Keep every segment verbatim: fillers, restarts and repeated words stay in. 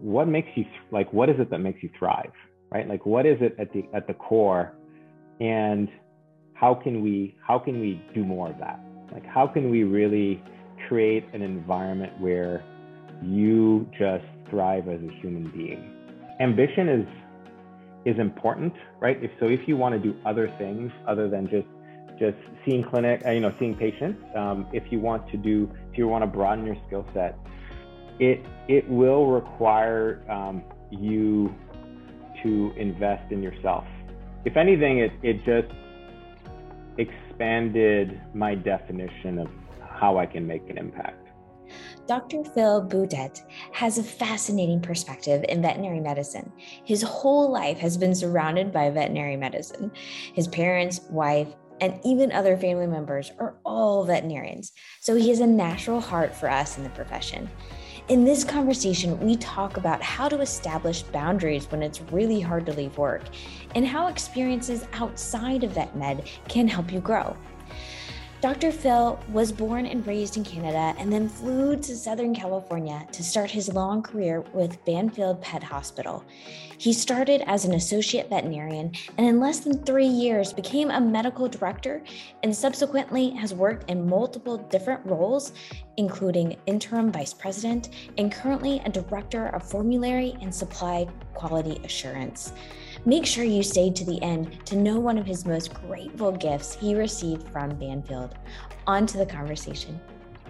what makes you, like, what is it that makes you thrive, right? Like, what is it at the, at the core, and how can we, how can we do more of that? Like, how can we really create an environment where you just thrive as a human being? Ambition is, is important, right? If so, if you want to do other things other than just just seeing clinic, you know, seeing patients, um, if you want to do, if you want to broaden your skill set, it it will require um, you to invest in yourself. If anything, it it just expanded my definition of how I can make an impact. Doctor Phil Boudet has a fascinating perspective in veterinary medicine. His whole life has been surrounded by veterinary medicine. His parents, wife, and even other family members are all veterinarians, so he has a natural heart for us in the profession. In this conversation, we talk about how to establish boundaries when it's really hard to leave work, and how experiences outside of vet med can help you grow. Doctor Phil was born and raised in Canada and then flew to Southern California to start his long career with Banfield Pet Hospital. He started as an associate veterinarian and in less than three years became a medical director and subsequently has worked in multiple different roles, including interim vice president and currently a director of formulary and supply quality assurance. Make sure you stay to the end to know one of his most grateful gifts he received from Banfield. On to the conversation.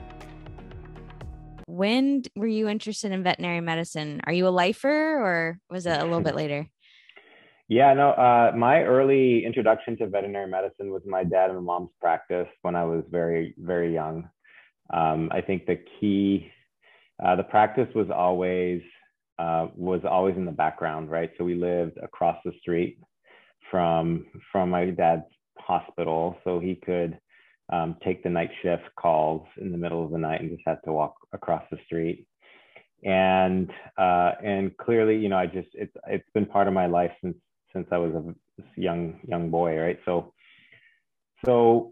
When were you interested in veterinary medicine? Are you a lifer, or was it a little bit later? Yeah, no, uh, my early introduction to veterinary medicine was my dad and my mom's practice when I was very, very young. Um, I think the key, uh, the practice was always Uh, was always in the background, right? So we lived across the street from from my dad's hospital, so he could um, take the night shift calls in the middle of the night and just had to walk across the street. And uh, and clearly, you know, I just it's it's been part of my life since since I was a young young boy, right? So so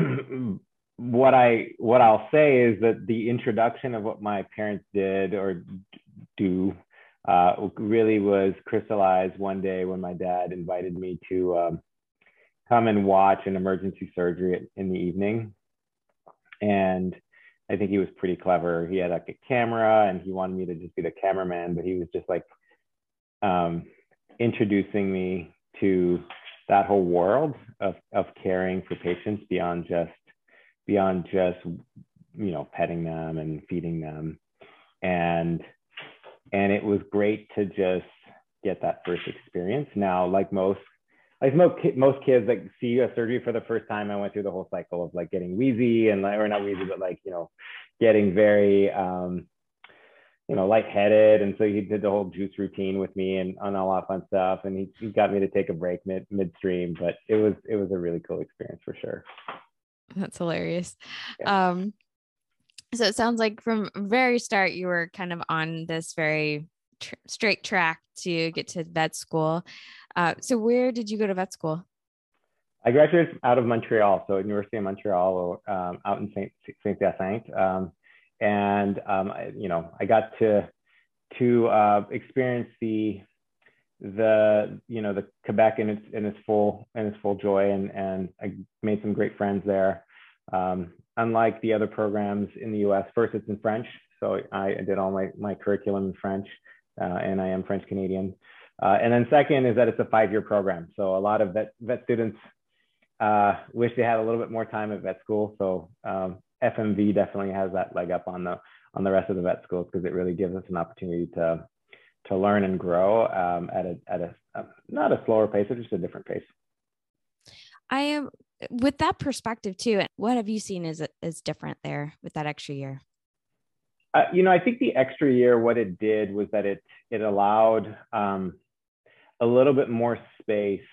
what I what I'll say is that the introduction of what my parents did or do Uh, really was crystallized one day when my dad invited me to um, come and watch an emergency surgery in the evening. And I think he was pretty clever. He had like a camera and he wanted me to just be the cameraman, but he was just like um, introducing me to that whole world of, of caring for patients beyond just, beyond just, you know, petting them and feeding them. And And it was great to just get that first experience. Now, like most, like most, most kids that see a surgery for the first time, I went through the whole cycle of like getting wheezy and like, or not wheezy, but like, you know, getting very, um, you know, lightheaded. And so he did the whole juice routine with me and on all that fun stuff. And he, he got me to take a break mid midstream, but it was, it was a really cool experience for sure. That's hilarious. Yeah. Um, So it sounds like from very start, you were kind of on this very tr- straight track to get to vet school. Uh, so where did you go to vet school? I graduated out of Montreal, so University of Montreal, um, out in Saint Saint Hyacinthe, um, and um, I, you know, I got to to uh, experience the the you know the Quebec in its in its full in its full joy, and and I made some great friends there. Um, unlike the other programs in the U S, first it's in French, so I, I did all my my curriculum in French, uh, and I am French Canadian. Uh, and then second is that it's a five-year program, so a lot of vet vet students uh, wish they had a little bit more time at vet school. So um, F M V definitely has that leg up on the on the rest of the vet schools because it really gives us an opportunity to to learn and grow um, at a at a, a not a slower pace, but just a different pace. I am with that perspective too. What have you seen is is different there with that extra year? Uh, you know, I think the extra year, what it did was that it it allowed um, a little bit more space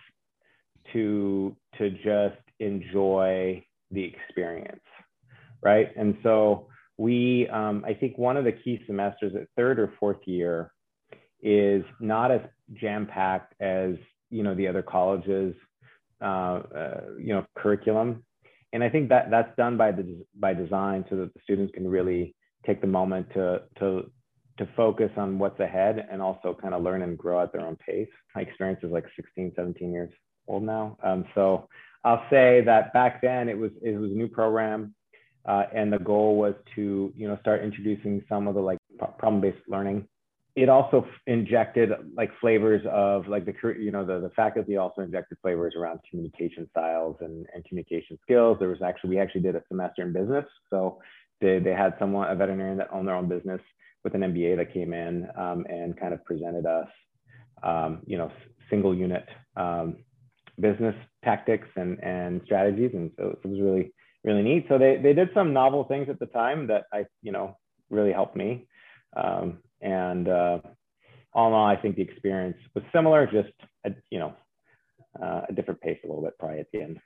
to to just enjoy the experience, right? And so we, um, I think one of the key semesters at third or fourth year is not as jam-packed as, you know, the other colleges, uh, uh, you know, curriculum. And I think that that's done by the by design so that the students can really take the moment to to to to focus on what's ahead and also kind of learn and grow at their own pace. My experience is like sixteen, seventeen years old now. Um, so I'll say that back then it was, it was a new program. Uh, and the goal was to, you know, start introducing some of the like problem-based learning. It also injected like flavors of like the, you know, the, the faculty also injected flavors around communication styles and, and communication skills. There was actually, we actually did a semester in business. So they, they had someone, a veterinarian that owned their own business with an M B A that came in um, and kind of presented us, um, you know, single unit um, business tactics and, and strategies. And so it was really, really neat. So they, they did some novel things at the time that I, you know, really helped me. Um, and uh, all in all, I think the experience was similar, just, a, you know, uh, a different pace a little bit probably at the end.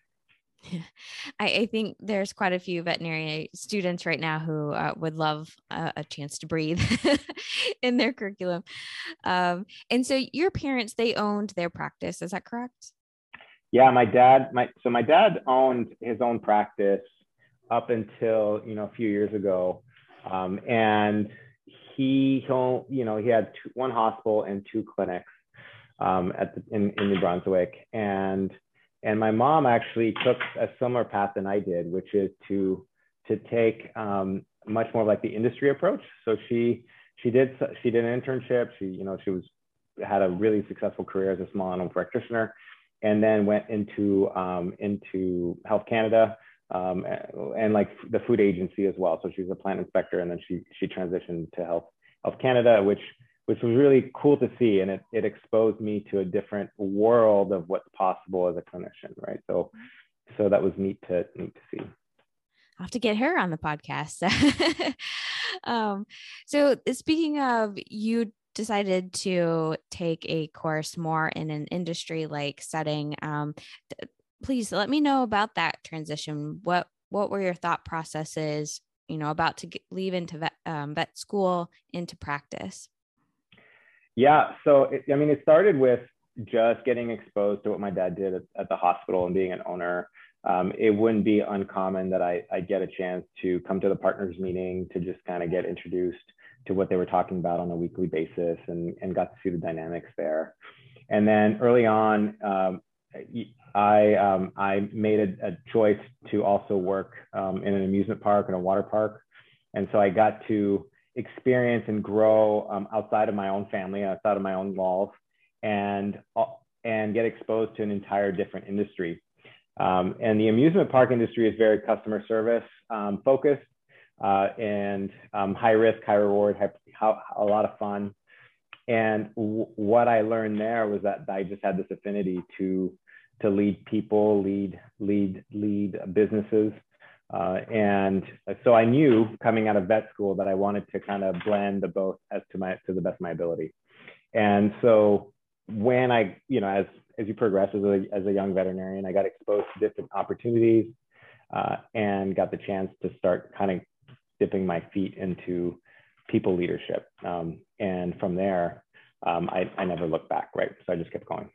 I, I think there's quite a few veterinary students right now who uh, would love a, a chance to breathe in their curriculum. Um, and so your parents, they owned their practice. Is that correct? Yeah, my dad, my so my dad owned his own practice up until, you know, a few years ago. Um, and he, you know, he had two, one hospital and two clinics um, at the, in, in New Brunswick. And, and my mom actually took a similar path than I did, which is to, to take um, much more like the industry approach. So she, she did, she did an internship. She, you know, she was, had a really successful career as a small animal practitioner, and then went into, um, into Health Canada, um, and, and like the food agency as well. So she was a plant inspector, and then she, she transitioned to Health, Health Canada, which, which was really cool to see. And it, it exposed me to a different world of what's possible as a clinician, right? So, so that was neat to, neat to see. I'll have to get her on the podcast. um, so speaking of, you decided to take a course more in an industry-like setting. Um, th- please let me know about that transition. What what were your thought processes, you know, about to get, leave into vet, um, vet school into practice? Yeah, so it, I mean, it started with just getting exposed to what my dad did at, at the hospital and being an owner. Um, it wouldn't be uncommon that I, I get a chance to come to the partners meeting to just kind of get introduced to what they were talking about on a weekly basis, and, and got to see the dynamics there. And then early on, um, I, um, I made a, a choice to also work um, in an amusement park and a water park. And so I got to experience and grow um, outside of my own family, outside of my own walls, and, and get exposed to an entire different industry. Um, and the amusement park industry is very customer service um, focused. Uh, and um, high risk, high reward, high, how, a lot of fun. And w- what I learned there was that I just had this affinity to to lead people, lead lead lead businesses, uh, and so I knew coming out of vet school that I wanted to kind of blend the both as to my to the best of my ability. And so when I, you know, as as you progress as a as a young veterinarian, I got exposed to different opportunities uh, and got the chance to start kind of dipping my feet into people leadership. Um, and from there, um, I, I never looked back, right? So I just kept going.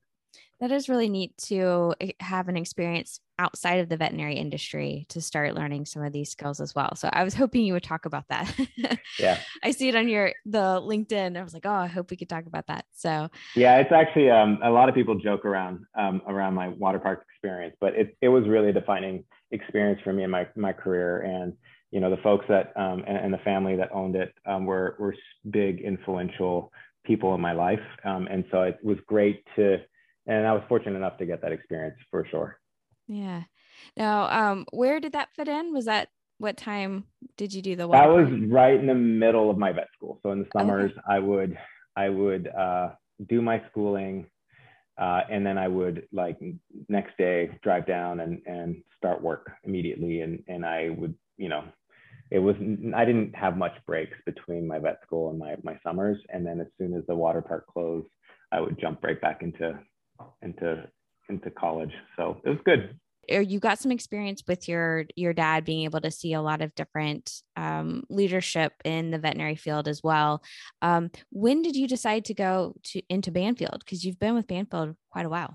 That is really neat to have an experience outside of the veterinary industry to start learning some of these skills as well. So I was hoping you would talk about that. Yeah. I see it on your, the LinkedIn. I was like, oh, I hope we could talk about that. So yeah, it's actually, um, a lot of people joke around, um, around my water park experience, but it, it was really a defining experience for me in my, my career. And you know, the folks that, um, and, and the family that owned it um, were, were big, influential people in my life. Um, and so it was great to, and I was fortunate enough to get that experience for sure. Yeah. Now, um, where did that fit in? Was that, what time did you do the water That was park? right in the middle of my vet school. So in the summers, Okay. I would, I would uh, do my schooling, uh, and then I would like next day drive down and, and start work immediately. And, and I would, you know, it was, I didn't have much breaks between my vet school and my, my summers. And then as soon as the water park closed, I would jump right back into, into, into college. So it was good. You got some experience with your, your dad being able to see a lot of different um, leadership in the veterinary field as well. Um, when did you decide to go to into Banfield? Because you've been with Banfield quite a while.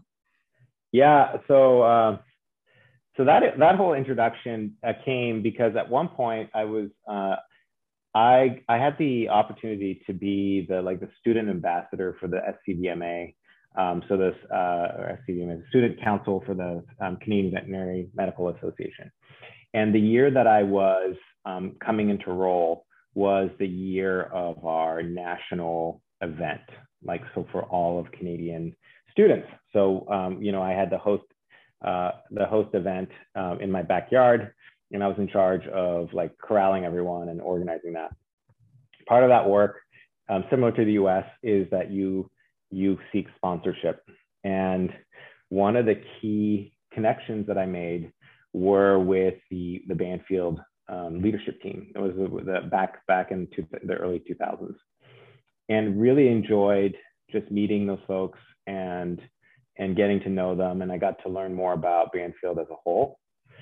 Yeah. So, uh, so that, that whole introduction uh, came because at one point I was, uh, I I had the opportunity to be the like the student ambassador for the S C V M A. Um, so this uh, or S C V M A, Student Council for the um, Canadian Veterinary Medical Association. And the year that I was um, coming into role was the year of our national event, like so for all of Canadian students. So um, you know, I had the host uh, the host event um, in my backyard, and I was in charge of like corralling everyone and organizing that. Part of that work, um, similar to the U S, is that you you seek sponsorship. And one of the key connections that I made were with the the Banfield um, leadership team. It was the, the back back in two, the early two thousands, and really enjoyed just meeting those folks and and getting to know them. And I got to learn more about Banfield as a whole.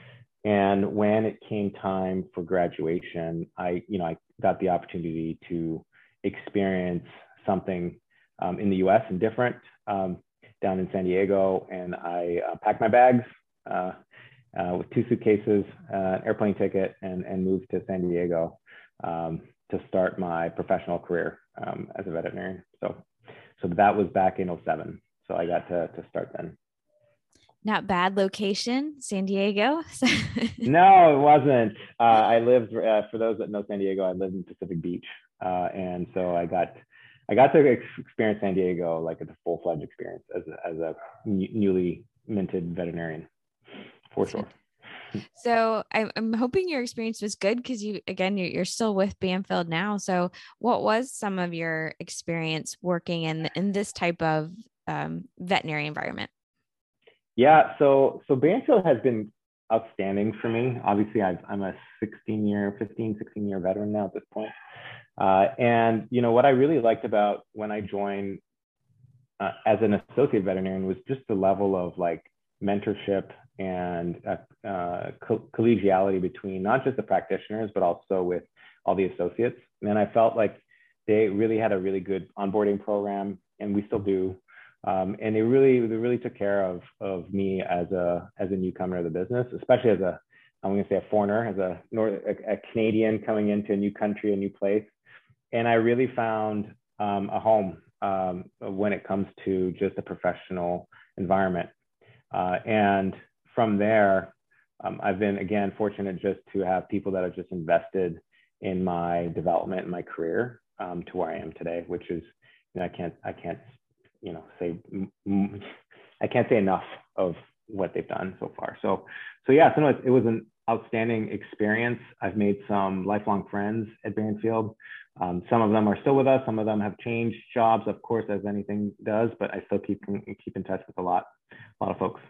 And when it came time for graduation, I, you know, I got the opportunity to experience something um, in the U S and different um, down in San Diego. And I uh, packed my bags uh, uh, with two suitcases, uh, an airplane ticket, and, and moved to San Diego um, to start my professional career um, as a veterinarian. So, so that was back in oh seven. So I got to, to start then. Not bad location, San Diego. No, it wasn't. Uh, I lived, uh, for those that know San Diego, I lived in Pacific Beach. Uh, and so I got, I got to experience San Diego like as a full-fledged experience as a, as a newly minted veterinarian, for sure. So I'm hoping your experience was good because you, again, you're still with Banfield now. So what was some of your experience working in, in this type of um, veterinary environment? Yeah, so so Banfield has been outstanding for me. Obviously, I've, I'm a sixteen year, fifteen, sixteen year veteran now at this point. Uh, and, you know, what I really liked about when I joined uh, as an associate veterinarian was just the level of like mentorship and uh, uh, co- collegiality between not just the practitioners, but also with all the associates. And I felt like they really had a really good onboarding program, and we still do. Um, and they really, they really took care of, of me as a, as a newcomer to the business, especially as a, I'm going to say a foreigner, as a, North, a, a Canadian coming into a new country, a new place. And I really found um, a home um, when it comes to just a professional environment. Uh, and from there, um, I've been, again, fortunate just to have people that have just invested in my development and my career um, to where I am today, which is, you know, I can't, I can't, you know, say, I can't say enough of what they've done so far. So, so yeah, so no, it, it was an outstanding experience. I've made some lifelong friends at Banfield. Um, some of them are still with us. Some of them have changed jobs, of course, as anything does, but I still keep, keep in touch with a lot, a lot of folks.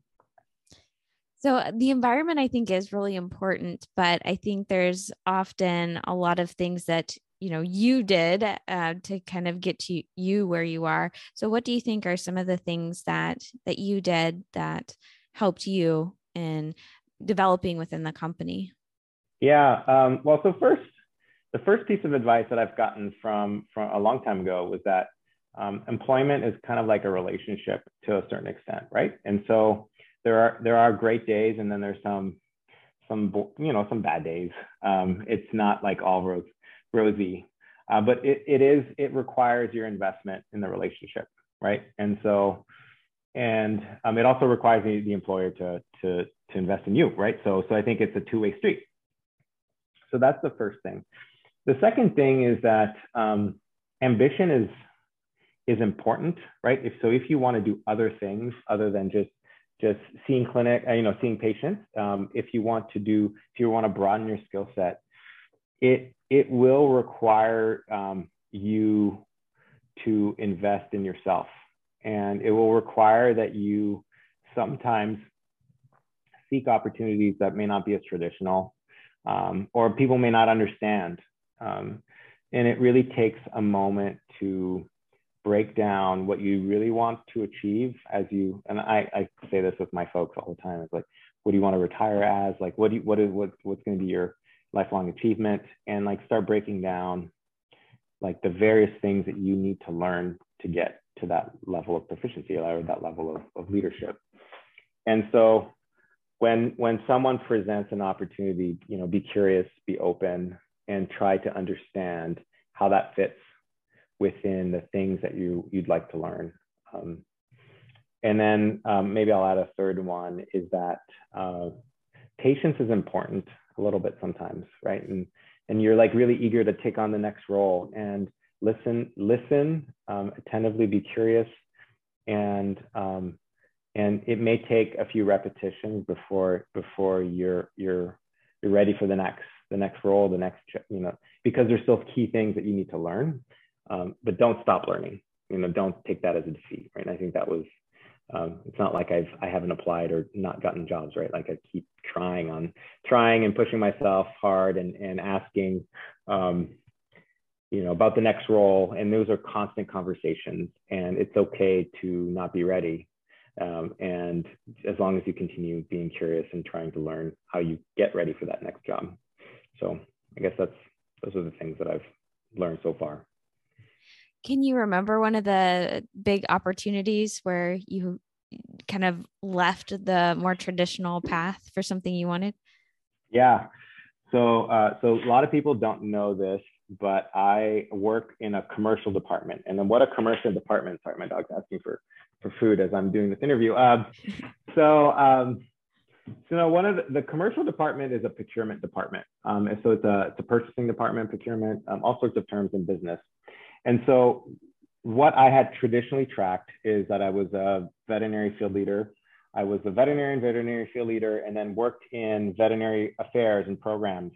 So the environment, I think, is really important, but I think there's often a lot of things that, you know, you did uh, to kind of get to you where you are. So what do you think are some of the things that, that you did that helped you in developing within the company? Yeah. Um, well, so first, the first piece of advice that I've gotten from, from a long time ago was that um, employment is kind of like a relationship to a certain extent, right? And so there are there are great days, and then there's some some you know some bad days. Um, it's not like all rose, rosy, uh, but it it is it requires your investment in the relationship, right? And so and um, it also requires the, the employer to to to invest in you, right? So so I think it's a two-way street. So that's the first thing. The second thing is that um, ambition is is important, right? If so, if you want to do other things other than just just seeing clinic, you know, seeing patients, um, if you want to do, if you want to broaden your skill set, it it will require um, you to invest in yourself, and it will require that you sometimes seek opportunities that may not be as traditional, um, or people may not understand, um, and it really takes a moment to break down what you really want to achieve as you, and I, I say this with my folks all the time. It's like, what do you want to retire as? Like, what do you, what is, what, what's going to be your lifelong achievement? And like, start breaking down like the various things that you need to learn to get to that level of proficiency or that level of, of leadership. And so when, when someone presents an opportunity, you know, be curious, be open, and try to understand how that fits within the things that you, you'd like to learn. Um, and then um, maybe I'll add a third one is that uh, patience is important a little bit sometimes, right? And, and you're like really eager to take on the next role, and listen, listen, um, attentively be curious. And, um, and it may take a few repetitions before, before you're, you're, you're ready for the next, the next role, the next, you know, because there's still key things that you need to learn, um, but don't stop learning, you know, don't take that as a defeat, right? And I think that was, um, it's not like I've, I haven't applied or not gotten jobs, right? Like I keep trying on, trying and pushing myself hard and, and asking, um, you know, about the next role. And those are constant conversations, and it's okay to not be ready. Um, and as long as you continue being curious and trying to learn how you get ready for that next job. So I guess that's, those are the things that I've learned so far. Can you remember one of the big opportunities where you kind of left the more traditional path for something you wanted? Yeah. So, uh, so a lot of people don't know this, but I work in a commercial department. And then what a commercial department, sorry, my dog's asking for, for food as I'm doing this interview. Um, so, um, so one of the, the commercial department is a procurement department. Um, and so it's a, it's a purchasing department, procurement, um, all sorts of terms in business. And so what I had traditionally tracked is that I was a veterinary field leader. I was a veterinarian, veterinary field leader, and then worked in veterinary affairs and programs.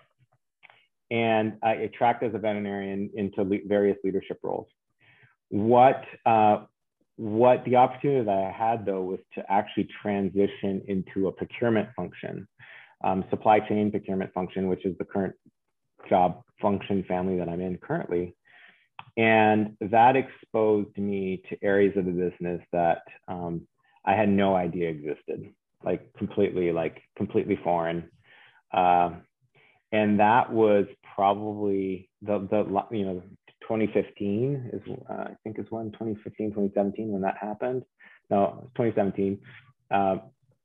And I tracked as a veterinarian into le- various leadership roles. What, uh, what the opportunity that I had though was to actually transition into a procurement function, um, supply chain procurement function, which is the current job function family that I'm in currently. And that exposed me to areas of the business that um, I had no idea existed, like completely, like completely foreign. Uh, and that was probably the, the, you know, twenty fifteen is, uh, I think is when, twenty fifteen, twenty seventeen, when that happened. No, it was twenty seventeen. Uh,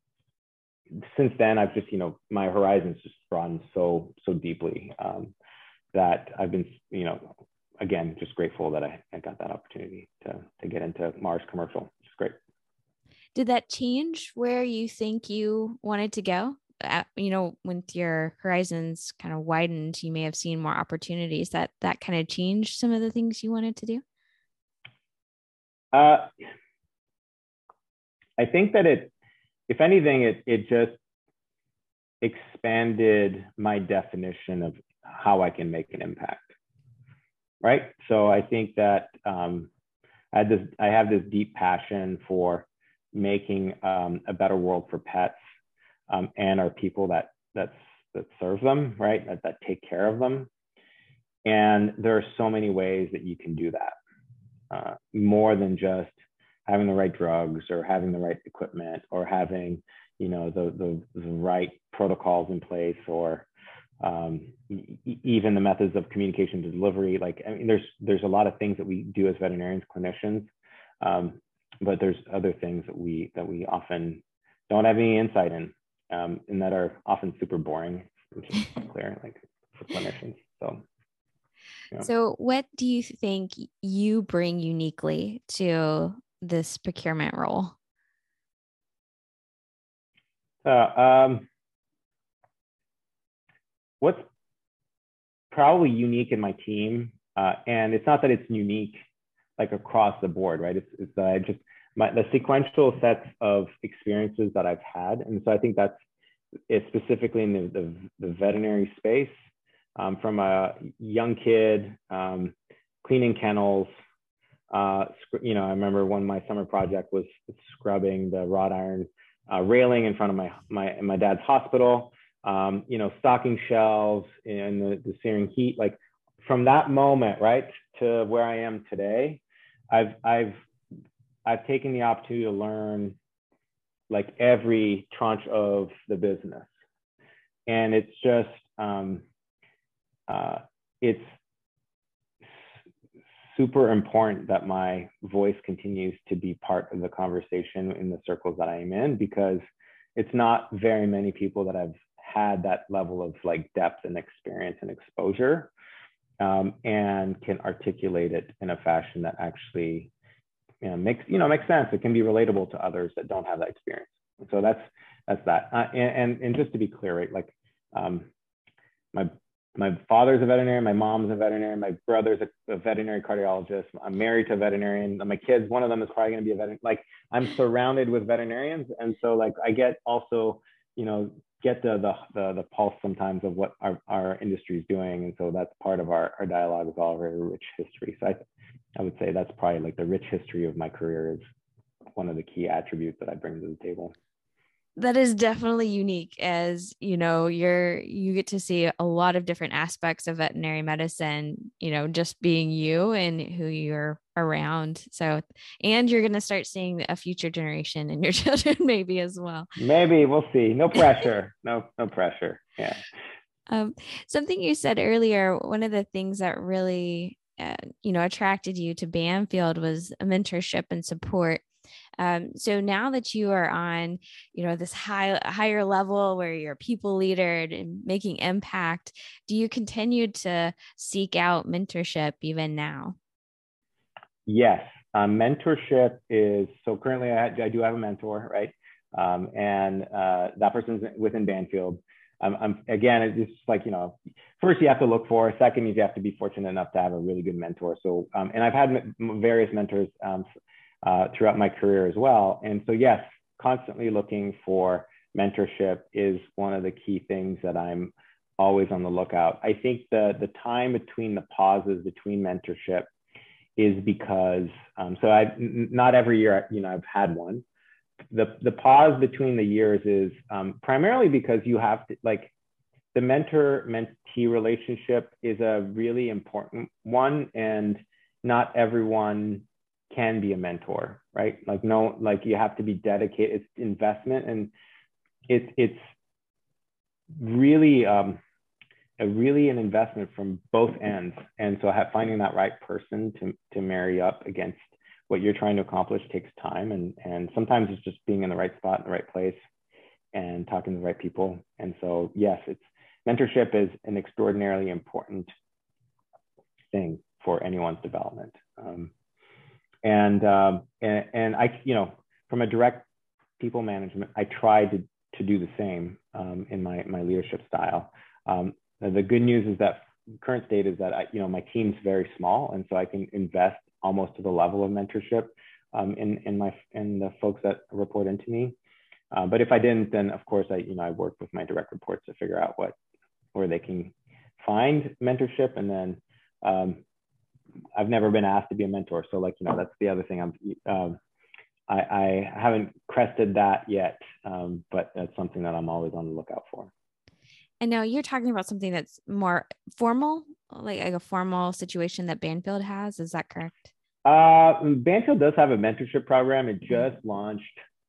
since then, I've just, you know, my horizons just broadened so, so deeply um, that I've been, you know, again, just grateful that I, I got that opportunity to, to get into Mars commercial, which is great. Did that change where you think you wanted to go? Uh, you know, when your horizons kind of widened, you may have seen more opportunities. That that kind of changed some of the things you wanted to do? Uh, I think that it, if anything, it, it just expanded my definition of how I can make an impact. Right. So I think that um, I had this, I have this deep passion for making um, a better world for pets um, and our people that that's, that serve them, right, that, that take care of them. And there are so many ways that you can do that, uh, more than just having the right drugs or having the right equipment or having, you know, the, the, the right protocols in place, or um, e- even the methods of communication to delivery. Like, I mean, there's, there's a lot of things that we do as veterinarians, clinicians, um, but there's other things that we, that we often don't have any insight in, um, and that are often super boring, which is clear, like for clinicians. So, yeah. So what do you think you bring uniquely to this procurement role? Uh, um, what's probably unique in my team, uh, and it's not that it's unique like across the board, right? It's, it's that I just, my, the sequential sets of experiences that I've had. And so I think that's it's specifically in the, the, the veterinary space, um, from a young kid, um, cleaning kennels. Uh, you know, I remember when my summer project was scrubbing the wrought iron uh, railing in front of my, my, my dad's hospital. Um, you know, stocking shelves in the, the searing heat. Like from that moment, right, to where I am today, I've, I've, I've taken the opportunity to learn like every tranche of the business. And it's just, um, uh, it's super important that my voice continues to be part of the conversation in the circles that I am in, because it's not very many people that have had that level of like depth and experience and exposure, um, and can articulate it in a fashion that actually, you know, makes, you know, makes sense. It can be relatable to others that don't have that experience. So that's, that's that. Uh, and, and, and just to be clear, right, like um, my, my father's a veterinarian, my mom's a veterinarian, my brother's a, a veterinary cardiologist. I'm married to a veterinarian. My kids, one of them is probably going to be a veterinarian. Like I'm surrounded with veterinarians. And so like, I get also, you know, get the, the, the, the pulse sometimes of what our, our industry is doing. And so that's part of our, our dialogue is all very rich history. So I, I would say that's probably like the rich history of my career is one of the key attributes that I bring to the table. That is definitely unique, as you know, you're you get to see a lot of different aspects of veterinary medicine, you know, just being you and who you're around. So, and you're going to start seeing a future generation in your children maybe as well. Maybe, we'll see. No pressure. No, no pressure. Yeah. Um, something you said earlier, one of the things that really, uh, you know, attracted you to Banfield was a mentorship and support. Um, so now that you are on, you know, this high, higher level where you're a people leader and making impact, do you continue to seek out mentorship even now? Yes. Um, mentorship is, so currently I, I do have a mentor, right? Um, and uh, that person's within Banfield. Um, I'm, again, it's just like, you know, first you have to look for, second, you have to be fortunate enough to have a really good mentor. So, um, and I've had various mentors um, uh, throughout my career as well. And so, yes, constantly looking for mentorship is one of the key things that I'm always on the lookout. I think the, the time between the pauses between mentorship is because, um, so I, not every year, you know, I've had one. The, the pause between the years is um, primarily because you have to, like, the mentor-mentee relationship is a really important one, and not everyone can be a mentor, right? Like, no, like you have to be dedicated. It's investment, and it's it's really um, a really an investment from both ends. And so have, finding that right person to to marry up against what you're trying to accomplish takes time, and and sometimes it's just being in the right spot in the right place and talking to the right people. And so yes, it's mentorship is an extraordinarily important thing for anyone's development. Um, and, um, and and I, you know, from a direct people management, I try to to do the same um, in my my leadership style. Um, the good news is that current state is that I, you know, my team's very small, and so I can invest almost to the level of mentorship um, in in my in the folks that report into me. Uh, but if I didn't, then of course I, you know, I work with my direct reports to figure out what where they can find mentorship. And then um, I've never been asked to be a mentor, so like, you know, that's the other thing. I'm um, I, I haven't crested that yet, um, but that's something that I'm always on the lookout for. And now you're talking about something that's more formal, like, like a formal situation that Banfield has. Is that correct? Uh, Banfield does have a mentorship program. It just launched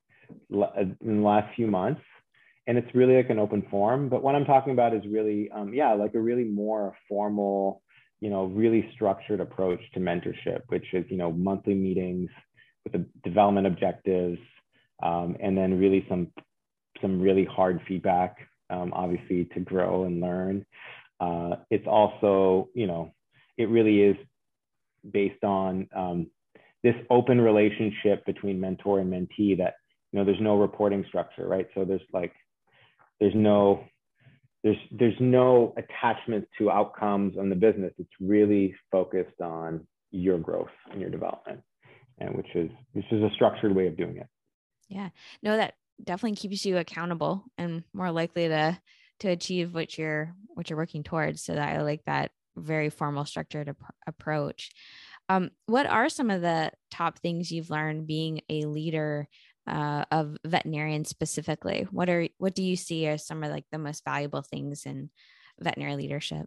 in the last few months, and it's really like an open forum. But what I'm talking about is really, um, yeah, like a really more formal, you know, really structured approach to mentorship, which is, you know, monthly meetings with the development objectives, um, and then really some some really hard feedback, um, obviously, to grow and learn. Uh, it's also, you know, it really is based on um, this open relationship between mentor and mentee that, you know, there's no reporting structure, right? So there's like, there's no, there's, there's no attachment to outcomes on the business. It's really focused on your growth and your development, and which is, which is a structured way of doing it. Yeah, no, that definitely keeps you accountable and more likely to, to achieve what you're, what you're working towards. So that I like that very formal structured ap- approach. Um, what are some of the top things you've learned being a leader uh, of veterinarians specifically? What are, what do you see as some of like the most valuable things in veterinary leadership?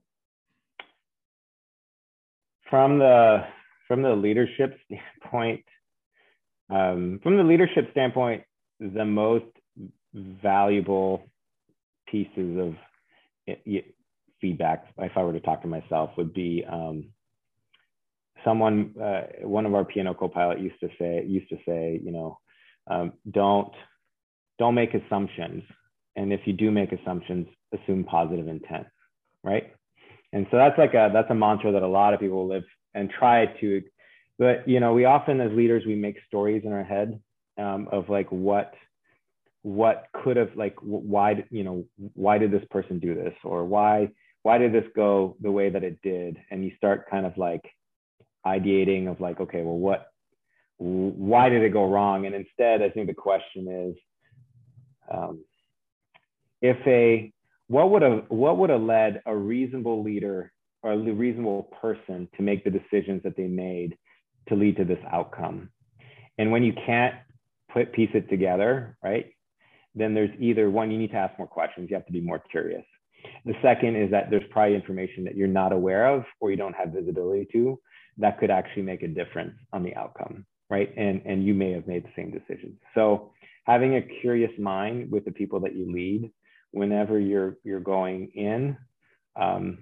From the, from the leadership standpoint, um, from the leadership standpoint, the most valuable pieces of it, feedback, if I were to talk to myself, would be um, someone, uh, one of our P and O co-pilot used to say, used to say, you know, um, don't, don't make assumptions, And if you do make assumptions, assume positive intent, right? And so that's like a, that's a mantra that a lot of people live and try to, but, you know, we often as leaders, we make stories in our head um, of like what, what could have, like, why, you know, why did this person do this? Or why, why did this go the way that it did? And you start kind of like ideating of like, okay, well, what, why did it go wrong? And instead, I think the question is, um, if a, what would have, what would have led a reasonable leader or a reasonable person to make the decisions that they made to lead to this outcome? And when you can't put, piece it together, right? Then there's either one, you need to ask more questions. You have to be more curious. The second is that there's probably information that you're not aware of or you don't have visibility to that could actually make a difference on the outcome, right? And, and you may have made the same decisions. So having a curious mind with the people that you lead whenever you're, you're going in um,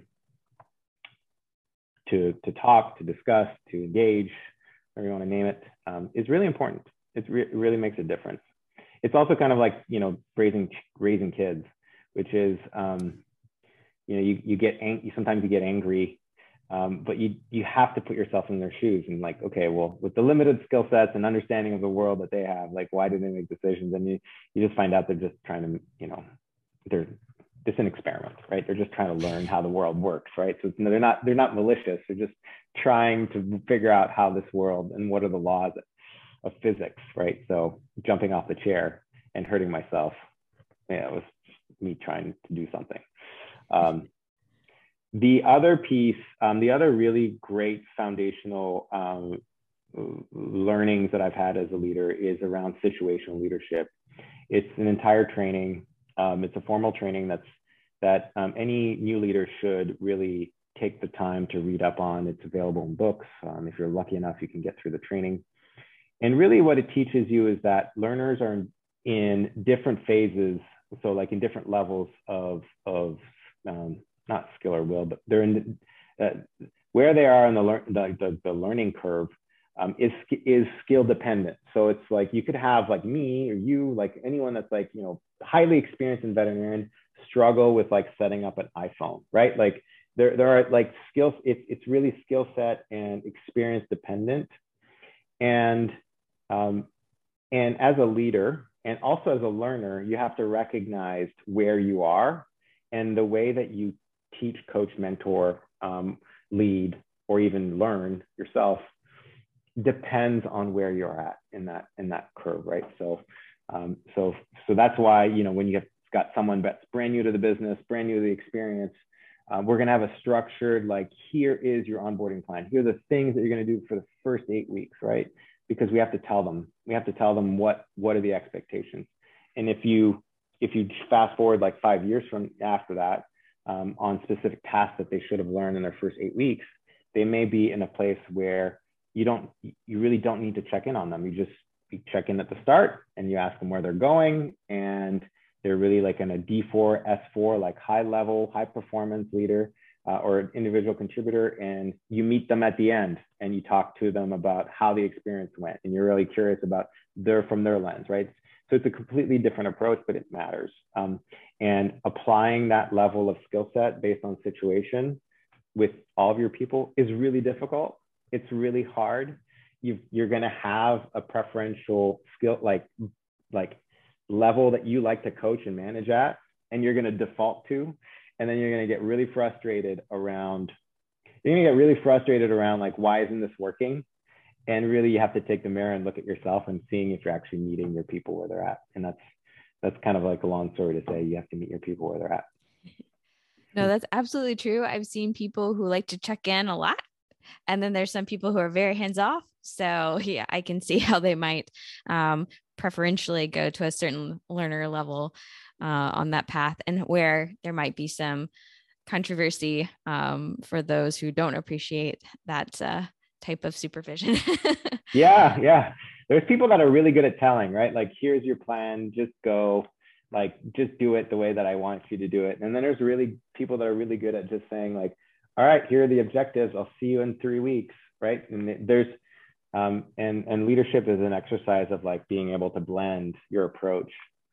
to, to talk, to discuss, to engage, whatever you want to name it, um, is really important. It's re it really makes a difference. It's also kind of like, you know, raising, raising kids, which is, um, you know, you, you get, ang sometimes you get angry, um, but you, you have to put yourself in their shoes and like, okay, well, with the limited skill sets and understanding of the world that they have, like, why do they make decisions? And you, you just find out they're just trying to, you know, they're, it's an experiment, right? They're just trying to learn how the world works, right? So it's, they're not, they're not malicious. They're just trying to figure out how this world and what are the laws of physics, right? So jumping off the chair and hurting myself, yeah, it was me trying to do something. Um, the other piece, um, the other really great foundational um, learnings that I've had as a leader is around situational leadership. It's an entire training. Um, it's a formal training that's that um, any new leader should really take the time to read up on. It's available in books. Um, if you're lucky enough, you can get through the training. And really what it teaches you is that learners are in, in different phases. So like in different levels of, of um, not skill or will, but they're in uh, where they are in the, lear the, the, the learning curve um, is, is skill dependent. So it's like, you could have like me or you, like anyone that's like, you know, highly experienced in veterinarian struggle with like setting up an iPhone, right? Like there, there are like skills, it's, it's really skill set and experience dependent. And, um, and as a leader, and also as a learner, you have to recognize where you are, and the way that you teach, coach, mentor, um, lead, or even learn yourself depends on where you're at in that, in that curve, right? So, um, so, so that's why, you know, when you have got someone that's brand new to the business, brand new to the experience, uh, we're gonna have a structured, like, here is your onboarding plan. Here are the things that you're gonna do for the first eight weeks, right? Because we have to tell them, we have to tell them what, what are the expectations. And if you, if you fast forward like five years from after that, um, on specific tasks that they should have learned in their first eight weeks, they may be in a place where you don't, you really don't need to check in on them. You just you check in at the start and you ask them where they're going, and they're really like in a D four, S four, like high level, high performance leader uh, or an individual contributor. And you meet them at the end and you talk to them about how the experience went. And you're really curious about their, from their lens, right? So it's a completely different approach, but it matters. Um, and applying that level of skill set based on situation with all of your people is really difficult. It's really hard. You've, you're gonna have a preferential skill, like, like level that you like to coach and manage at, and you're gonna default to, and then you're gonna get really frustrated around, you're gonna get really frustrated around like, why isn't this working? And really you have to take the mirror and look at yourself and seeing if you're actually meeting your people where they're at. And that's, that's kind of like a long story to say, you have to meet your people where they're at. No, that's absolutely true. I've seen people who like to check in a lot, and then there's some people who are very hands off. So yeah, I can see how they might um, preferentially go to a certain learner level uh, on that path, and where there might be some controversy um, for those who don't appreciate that uh, type of supervision. Yeah, yeah. There's people that are really good at telling, right? Like, here's your plan, just go, like, just do it the way that I want you to do it. And then there's really people that are really good at just saying like, all right, here are the objectives. I'll see you in three weeks, right? And there's, um, and, and leadership is an exercise of like being able to blend your approach.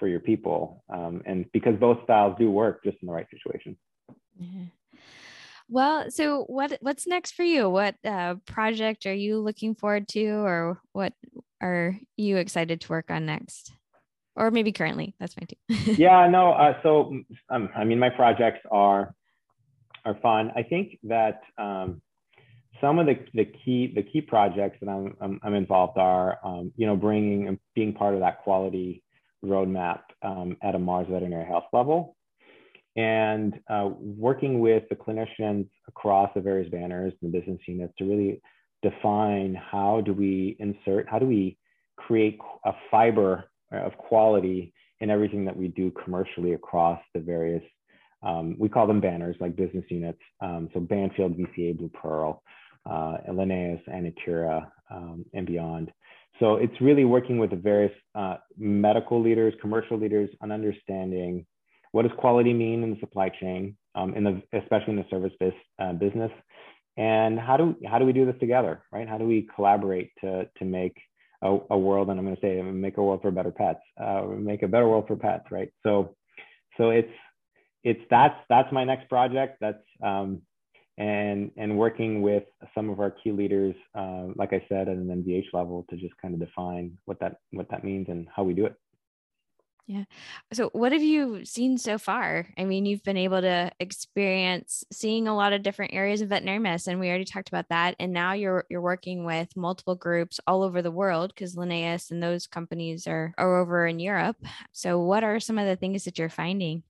for your people. Um, and because both styles do work just in the right situation. Yeah. Well, so what what's next for you? What uh, project are you looking forward to, or what are you excited to work on next? Or maybe currently, that's fine too. Yeah, no. Uh, so, um, I mean, my projects are are fun. I think that um, some of the, the key the key projects that I'm I'm, I'm involved are, um, you know, bringing and being part of that quality roadmap um, at a Mars Veterinary Health level, and uh, working with the clinicians across the various banners and the business units to really define how do we insert, how do we create a fiber of quality in everything that we do commercially across the various, um, we call them banners, like business units. Um, so Banfield, V C A, Blue Pearl, uh, Linnaeus, Anatura, um, and beyond. So it's really working with the various uh, medical leaders, commercial leaders on understanding what does quality mean in the supply chain, um, in the, especially in the service biz, uh, business, and how do how do we do this together, right? How do we collaborate to to make a, a world, and I'm going to say make a world for better pets, uh, make a better world for pets, right? So, so it's it's that's that's my next project. That's um, and and working with some of our key leaders, uh, like I said, at an M D H level, to just kind of define what that what that means and how we do it. Yeah. So what have you seen so far? I mean, you've been able to experience seeing a lot of different areas of veterinary medicine. We already talked about that. And now you're you're working with multiple groups all over the world, because Linnaeus and those companies are, are over in Europe. So what are some of the things that you're finding?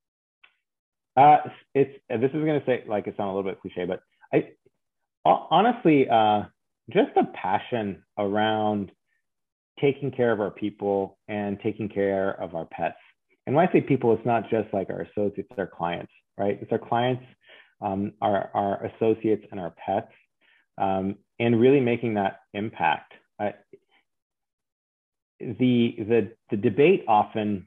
Uh, it's this is going to say, like, it sounds a little bit cliche, but I honestly uh, just a passion around taking care of our people and taking care of our pets. And when I say people, it's not just like our associates, it's our clients, right? It's our clients, um, our, our associates, and our pets, um, and really making that impact. Uh, the, the, the debate often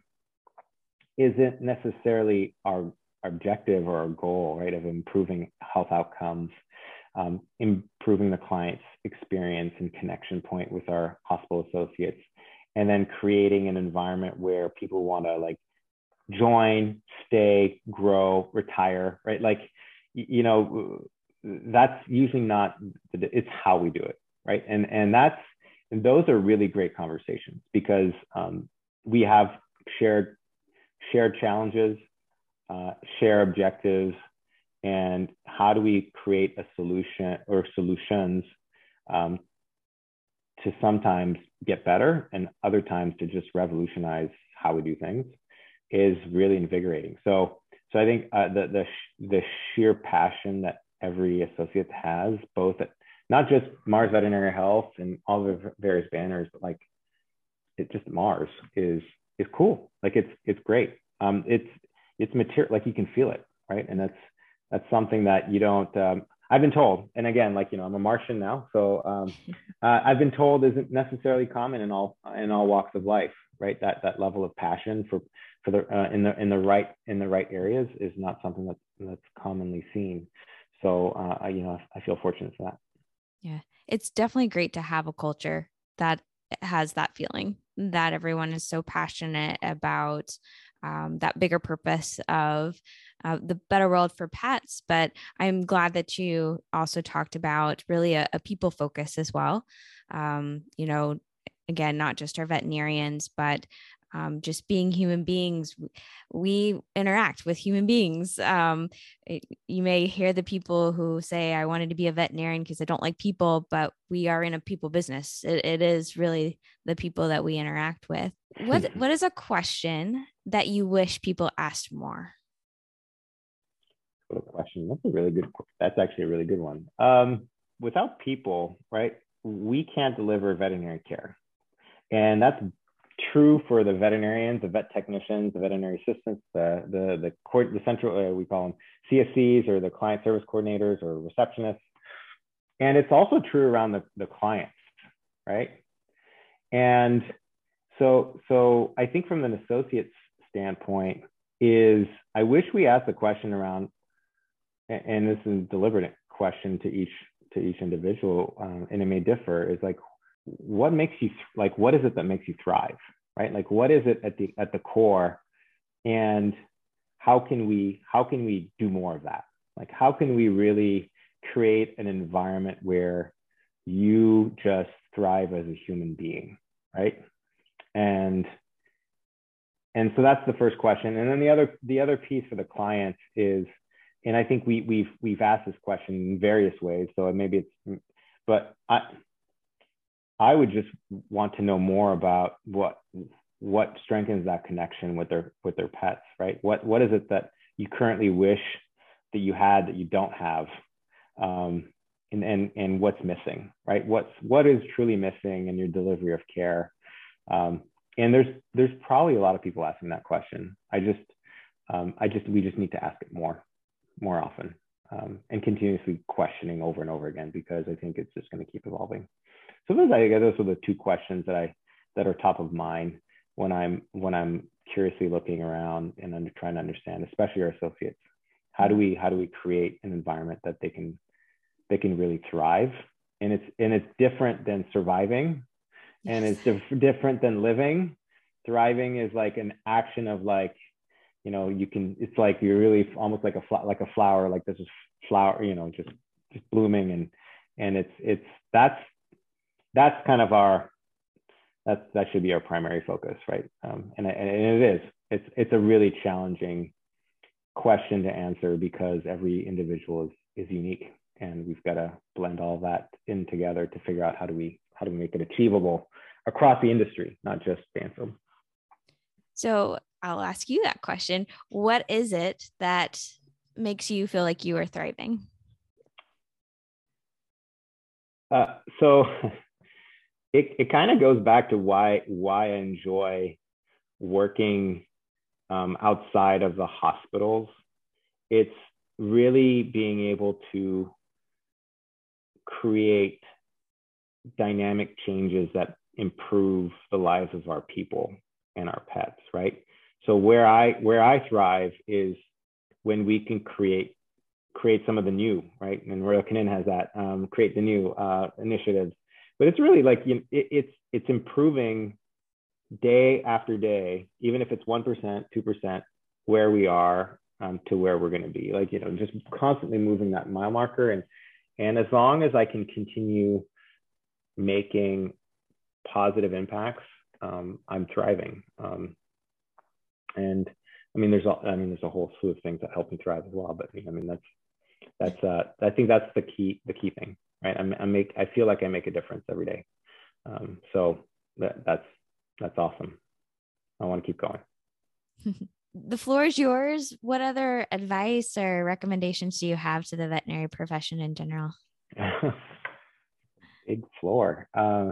isn't necessarily our objective or our goal, right, of improving health outcomes, um, improving the client's experience and connection point with our hospital associates, and then creating an environment where people want to like join, stay, grow, retire, right? Like, you know, that's usually not, it's how we do it, right? And, and that's, and those are really great conversations, because um, we have shared, shared challenges, uh, share objectives, and how do we create a solution or solutions um, to sometimes get better and other times to just revolutionize how we do things, is really invigorating. So, so I think uh, the, the, the sheer passion that every associate has, both at not just Mars Veterinary Health and all the various banners, but like it just Mars is, is cool. Like it's, it's great. Um, it's, it's material, like you can feel it, right? And that's, that's something that you don't, um, I've been told, and again, like, you know, I'm a Martian now. So um, uh, I've been told isn't necessarily common in all, in all walks of life, right? That, that level of passion for, for the, uh, in the, in the right, in the right areas is not something that's, that's commonly seen. So, uh, you know, I feel fortunate for that. Yeah, it's definitely great to have a culture that has that feeling, that everyone is so passionate about um, that bigger purpose of uh, the better world for pets. But I'm glad that you also talked about really a, a people focus as well. Um, you know, again, not just our veterinarians, but um, just being human beings. We interact with human beings. Um, it, you may hear the people who say, I wanted to be a veterinarian because I don't like people, but we are in a people business. It, it is really the people that we interact with. What What is a question that you wish people asked more? Good question. That's a really good, that's actually a really good one. Um, without people, right, we can't deliver veterinary care. And that's true for the veterinarians, the vet technicians, the veterinary assistants, the the the court, the central, uh, we call them C S Cs, or the client service coordinators or receptionists. And it's also true around the, the clients, right? And so, so I think from an associate's standpoint is, I wish we asked the question around, and this is a deliberate question to each, to each individual, um, and it may differ, is like, what makes you, like, what is it that makes you thrive, right? Like, what is it at the at the core, and how can we how can we do more of that? Like, how can we really create an environment where you just thrive as a human being, right? And and so that's the first question. And then the other the other piece for the client is, and I think we we've we've asked this question in various ways. So maybe it's, but I I would just want to know more about what what strengthens that connection with their with their pets, right? What what is it that you currently wish that you had that you don't have, um, and and and what's missing, right? What's what is truly missing in your delivery of care? Um, and there's there's probably a lot of people asking that question. I just um, I just we just need to ask it more more often, um, and continuously questioning over and over again, because I think it's just going to keep evolving. So those I guess those are the two questions that I that are top of mind when I'm when I'm curiously looking around and under, trying to understand, especially our associates. How do we how do we create an environment that they can they can really thrive? And it's and it's different than surviving, and it's dif- different than living. Thriving is like an action of, like, you know, you can, it's like you're really almost like a fl- like a flower, like this is flower, you know, just just blooming, and and it's it's that's that's kind of our that's that should be our primary focus, right? Um, and, and it is it's it's a really challenging question to answer, because every individual is is unique, and we've got to blend all of that in together to figure out how do we how do we make it achievable across the industry, not just Banfield. So I'll ask you that question. What is it that makes you feel like you are thriving? Uh, so it, it kind of goes back to why why I enjoy working um, outside of the hospitals. It's really being able to create dynamic changes that improve the lives of our people and our pets, right? So where I where I thrive is when we can create create some of the new, right? And Royal Canin has that, um, create the new uh, initiatives. But it's really like, you know, it, it's it's improving day after day, even if it's one percent, two percent, where we are um, to where we're going to be. Like, you know, just constantly moving that mile marker. And and as long as I can continue making positive impacts, um, I'm thriving. Um, and I mean, there's a, I mean, there's a whole slew of things that help me thrive as well. But I mean, that's that's uh, I think that's the key the key thing, right? I'm, I make I feel like I make a difference every day. Um, so that, that's that's awesome. I want to keep going. The floor is yours. What other advice or recommendations do you have to the veterinary profession in general? Big floor. Uh,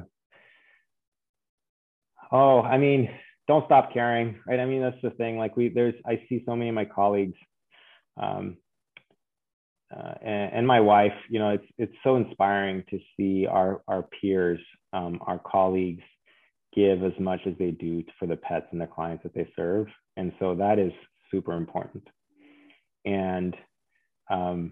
oh, I mean, don't stop caring, right? I mean, that's the thing. Like we, there's, I see so many of my colleagues, um, uh, and, and my wife. You know, it's it's so inspiring to see our our peers, um, our colleagues, give as much as they do for the pets and the clients that they serve, and so that is super important. And um,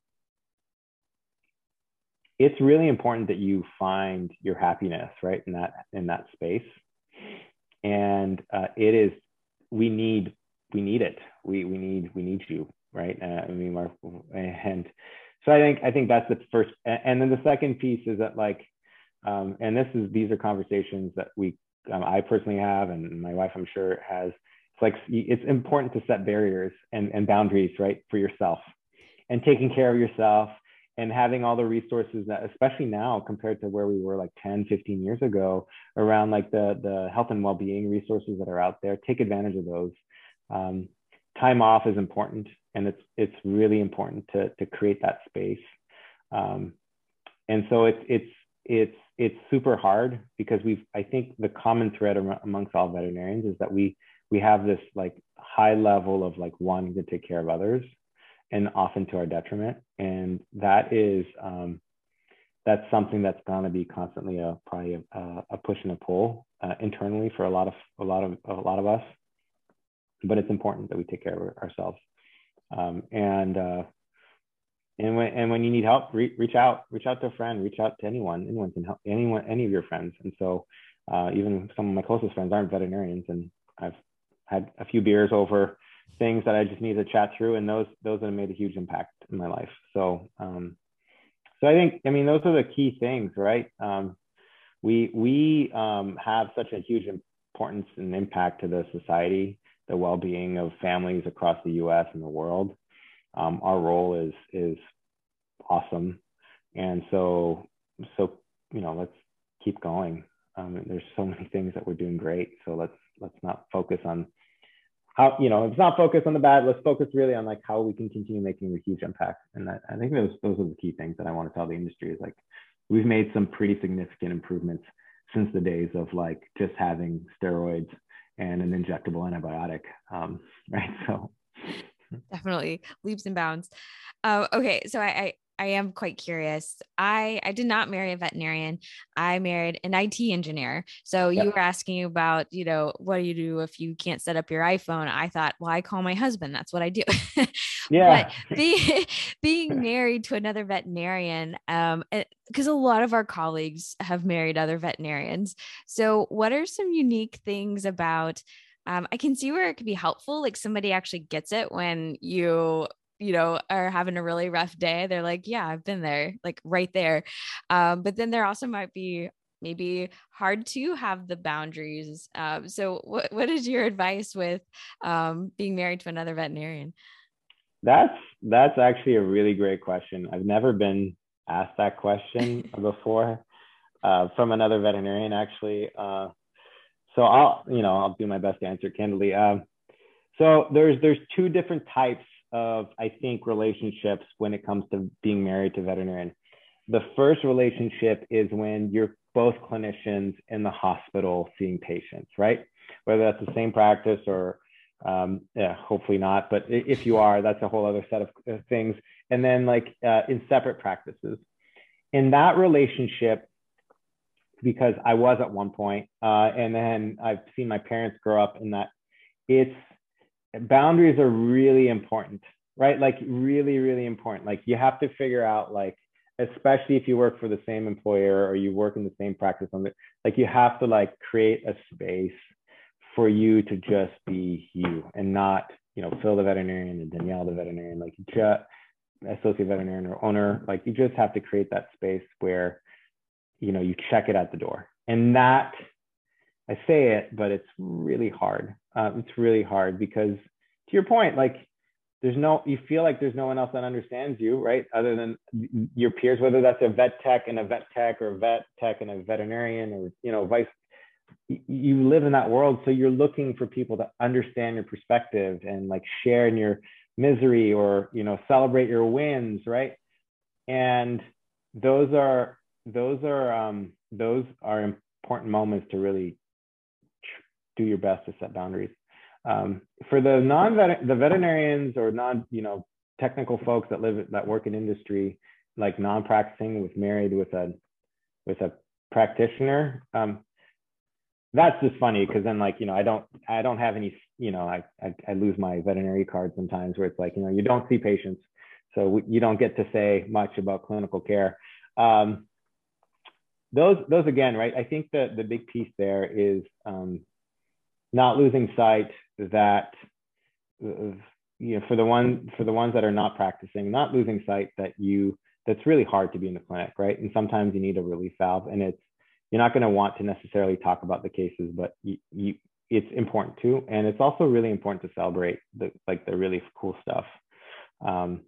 it's really important that you find your happiness, right, in that in that space. And uh, it is, we need we need it. We we need we need you, right? Uh, I mean, our, and so I think I think that's the first. And then the second piece is that, like, um, and this is these are conversations that we um, I personally have, and my wife, I'm sure, has. It's like it's important to set barriers and, and boundaries, right, for yourself, and taking care of yourself, and having all the resources that, especially now compared to where we were like ten, fifteen years ago, around like the, the health and well-being resources that are out there. Take advantage of those. Um, time off is important, and it's it's really important to, to create that space. Um, and so it's it's it's it's super hard, because we've, I think the common thread amongst all veterinarians is that we we have this like high level of like wanting to take care of others, and often to our detriment. And that is, um, that's something that's going to be constantly a probably a, a push and a pull uh, internally for a lot of a lot of a lot of us. But it's important that we take care of ourselves. Um, and uh, And when and when you need help, re- reach out, reach out to a friend, reach out to anyone. Anyone can help. Anyone, any of your friends. And so, uh, even some of my closest friends aren't veterinarians, and I've had a few beers over things that I just need to chat through, and those those have made a huge impact in my life. So, um, so I think, I mean, those are the key things, right? Um, we we um, have such a huge importance and impact to the society, the well-being of families across the U S and the world. Um, our role is is awesome, and so so you know, let's keep going. Um, there's so many things that we're doing great, so let's let's not focus on how, you know, it's not focus on the bad. Let's focus really on like how we can continue making a huge impact. And that, I think those those are the key things that I want to tell the industry is like we've made some pretty significant improvements since the days of like just having steroids and an injectable antibiotic, um, right? So Definitely leaps and bounds. Uh, okay, so I, I I am quite curious. I I did not marry a veterinarian. I married an I T engineer. So you yeah, were asking about, you know, what do you do if you can't set up your iPhone? I thought, well, I call my husband. That's what I do. But yeah. being being married to another veterinarian, um, because a lot of our colleagues have married other veterinarians. So what are some unique things about um, I can see where it could be helpful. Like somebody actually gets it when you, you know, are having a really rough day. They're like, yeah, I've been there, like right there. Um, but then there also might be maybe hard to have the boundaries. Um, so what, what is your advice with um, being married to another veterinarian? That's that's actually a really great question. I've never been asked that question before, uh, from another veterinarian, actually. Uh, so I'll, you know, I'll do my best to answer it candidly. Um, so there's there's two different types of, I think, relationships when it comes to being married to a veterinarian. The first relationship is when you're both clinicians in the hospital seeing patients, right? Whether that's the same practice or, um, yeah, hopefully not, but if you are, that's a whole other set of things. And then like uh, in separate practices. In that relationship, because I was at one point, uh, and then I've seen my parents grow up in that, it's boundaries are really important, right? Like really, really important. Like you have to figure out like, especially if you work for the same employer or you work in the same practice on it, like you have to like create a space for you to just be you and not, you know, Phil the veterinarian and Danielle the veterinarian, like just associate veterinarian or owner, like you just have to create that space where, you know, you check it at the door. And that, I say it, but it's really hard. Uh, it's really hard because to your point, like there's no, you feel like there's no one else that understands you, right? Other than your peers, whether that's a vet tech and a vet tech or a vet tech and a veterinarian or, you know, vice, you live in that world. So you're looking for people to understand your perspective and like share in your misery or, you know, celebrate your wins, right? And those are, those are, um, those are important moments to really do your best to set boundaries. Um, for the non the veterinarians or non, you know, technical folks that live that work in industry, like non-practicing with married with a with a practitioner, um, that's just funny because then like, you know, I don't I don't have any, you know, I, I I lose my veterinary card sometimes where it's like, you know, you don't see patients, so we, you don't get to say much about clinical care. Um, those those again, right? I think that the big piece there is um, not losing sight that uh, you know, for the one for the ones that are not practicing, not losing sight that you that's really hard to be in the clinic, right? And sometimes you need a relief valve, and it's you're not going to want to necessarily talk about the cases, but you, you it's important too, and it's also really important to celebrate the like the really cool stuff. Um,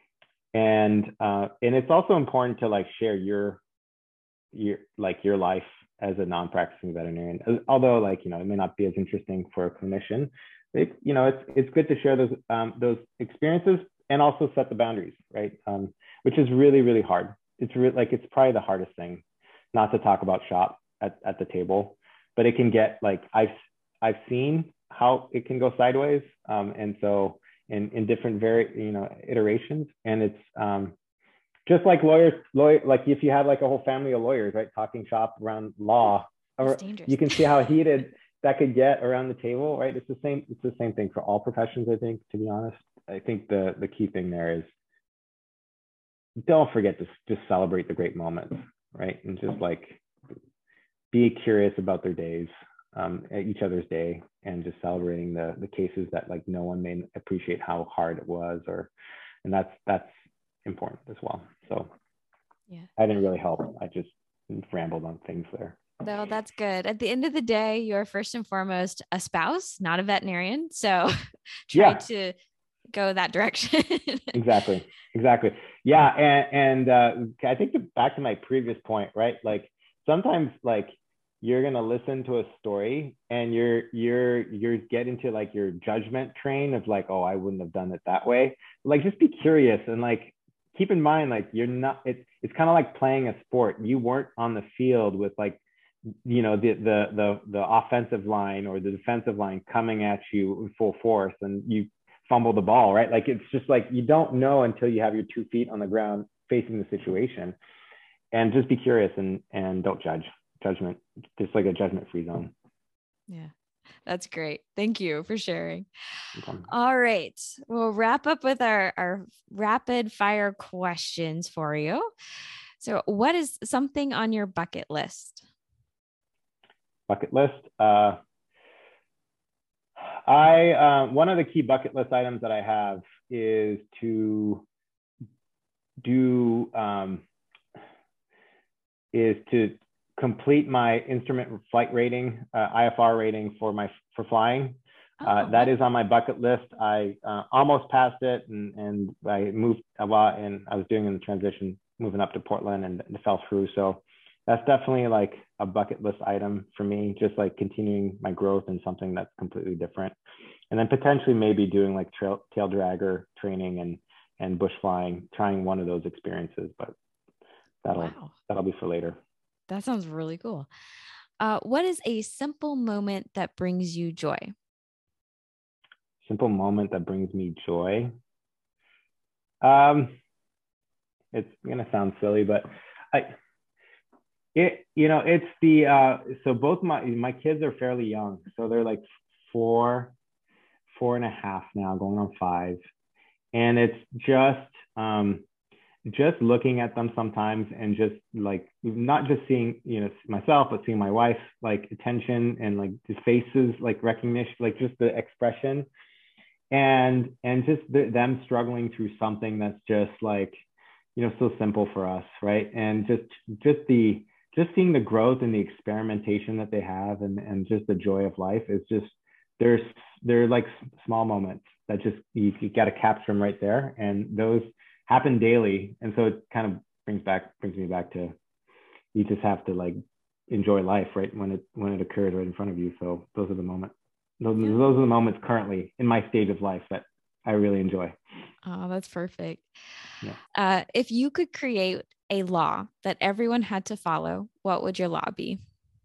and uh, and it's also important to like share your your like your life as a non-practicing veterinarian, although like, you know, it may not be as interesting for a clinician. It, you know, it's it's good to share those um, those experiences and also set the boundaries, right? Um, which is really really hard. It's really like it's probably the hardest thing, not to talk about shop at, at the table, but it can get like I've I've seen how it can go sideways, um, and so in in different very you know iterations, and it's um, just like lawyers, lawyer, like if you had like a whole family of lawyers, right, talking shop around law, It's or dangerous. you can see how heated that could get around the table, right? It's the same. It's the same thing for all professions, I think. To be honest, I think the the key thing there is don't forget to just celebrate the great moments, right? And just like be curious about their days, um, each other's day, and just celebrating the the cases that like no one may appreciate how hard it was, or and that's that's important as well. So Yeah. I didn't really help. I just rambled on things there. No, that's good. At the end of the day, you're first and foremost a spouse, not a veterinarian. So try Yeah, to go that direction. exactly. Exactly. Yeah. And, and uh, I think back to my previous point, right? Like sometimes like you're going to listen to a story and you're, you're, you're get into like your judgment train of like, oh, I wouldn't have done it that way. Like, just be curious and like, keep in mind, like you're not, it's, it's kind of like playing a sport. You weren't on the field with like, you know, the, the, the, the offensive line or the defensive line coming at you in full force and you fumble the ball, right? Like, it's just like, you don't know until you have your two feet on the ground facing the situation. And just be curious and, and don't judge. Judgment, just like a judgment free zone. Yeah, that's great. Thank you for sharing. Okay. All right. We'll wrap up with our, our rapid fire questions for you. So, what is something on your bucket list? Bucket list. Uh, I uh, one of the key bucket list items that I have is to do um, is to complete my instrument flight rating, uh, I F R rating for my for flying. Oh, uh, that is on my bucket list. I uh, almost passed it, and and I moved a lot, and I was doing in the transition, moving up to Portland, and it fell through. So that's definitely like a bucket list item for me, just like continuing my growth in something that's completely different, and then potentially maybe doing like trail, tail dragger training and and bush flying, trying one of those experiences, but that'll wow. that'll be for later. That sounds really cool. Uh, what is a simple moment that brings you joy? Simple moment that brings me joy. Um, it's gonna sound silly, but I, it, you know, it's the uh, so both my my kids are fairly young, so they're like four, four and a half now, going on five, and it's just um, just looking at them sometimes and just like not just seeing, you know, myself, but seeing my wife, like attention and like the faces, like recognition, like just the expression, and and just the, them struggling through something that's just like, you know, so simple for us, right? And just just the just seeing the growth and the experimentation that they have, and and just the joy of life is just, there's they're like small moments that just you, you got to capture them right there, and those happen daily. And so it kind of brings back brings me back to, you just have to like enjoy life right when it when it occurs right in front of you. So those are the moments. Those, yeah. those are the moments currently in my stage of life that I really enjoy. Oh, that's perfect. Yeah. Uh, if you could create a law that everyone had to follow, what would your law be?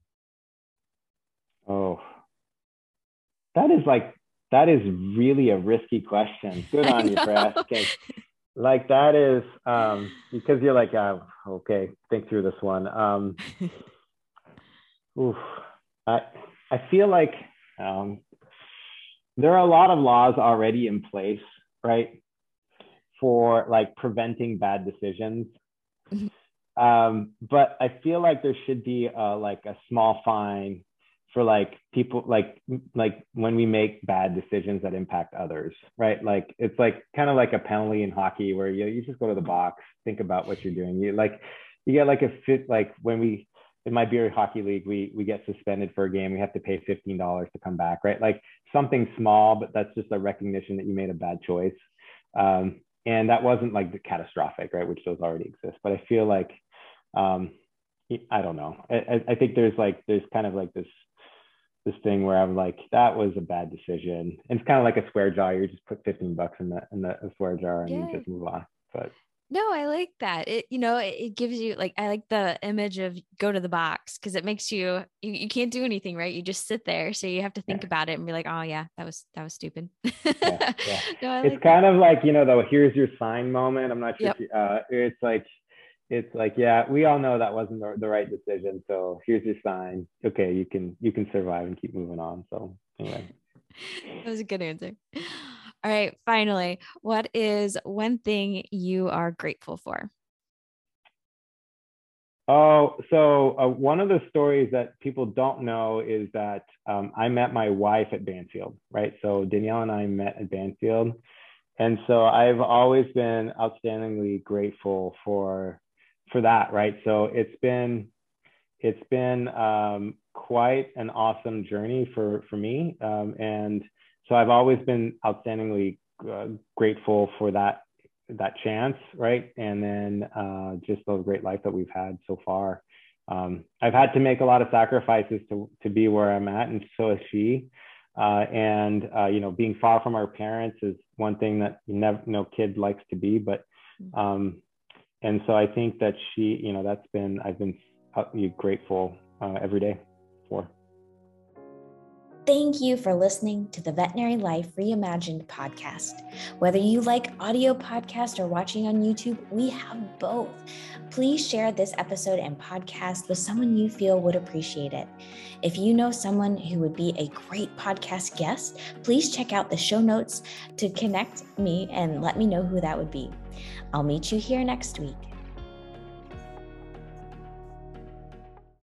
Oh, that is like, that is really a risky question. Good on you for asking. Like that is, um, because you're like, uh, okay, think through this one. Um, oof, I, I feel like um, there are a lot of laws already in place, right, for like preventing bad decisions. Um, but I feel like there should be a, like a small fine for like people, like like when we make bad decisions that impact others, right? Like it's like kind of like a penalty in hockey where you you just go to the box, think about what you're doing. You like you get like a fit, like when we in my beer hockey league, we we get suspended for a game, we have to pay fifteen dollars to come back, right? Like something small, but that's just a recognition that you made a bad choice. Um, and that wasn't like the catastrophic, right? Which those already exist. But I feel like um, I don't know. I, I think there's like there's kind of like this this thing where I'm like, that was a bad decision. And it's kind of like a swear jar. You just put fifteen bucks in the in the swear jar and yeah. you just move on. But no, I like that. It, you know, it, it gives you like, I like the image of go to the box, because it makes you, you, you can't do anything, right? You just sit there. So you have to think yeah. about it and be like, oh yeah, that was, that was stupid. yeah, yeah. No, it's like kind that. of like, you know, though, here's your sign moment. I'm not sure yep. if you, uh, it's like, it's like, yeah, we all know that wasn't the, the right decision. So here's your sign. Okay, you can you can survive and keep moving on. So anyway. That was a good answer. All right, finally, what is one thing you are grateful for? Oh, so uh, one of the stories that people don't know is that um, I met my wife at Banfield, right? So Danielle and I met at Banfield. And so I've always been outstandingly grateful for for that, right? So it's been it's been um, quite an awesome journey for for me, um, and so I've always been outstandingly uh, grateful for that that chance, right? And then uh, just the great life that we've had so far. Um, I've had to make a lot of sacrifices to to be where I'm at, and so has she. Uh, and uh, you know, being far from our parents is one thing that you never, no kid likes to be. But um, and so I think that she, you know, that's been I've been uh, grateful uh, every day for. Thank you for listening to the Veterinary Life Reimagined podcast. Whether you like audio podcast or watching on YouTube, we have both. Please share this episode and podcast with someone you feel would appreciate it. If you know someone who would be a great podcast guest, please check out the show notes to connect me and let me know who that would be. I'll meet you here next week.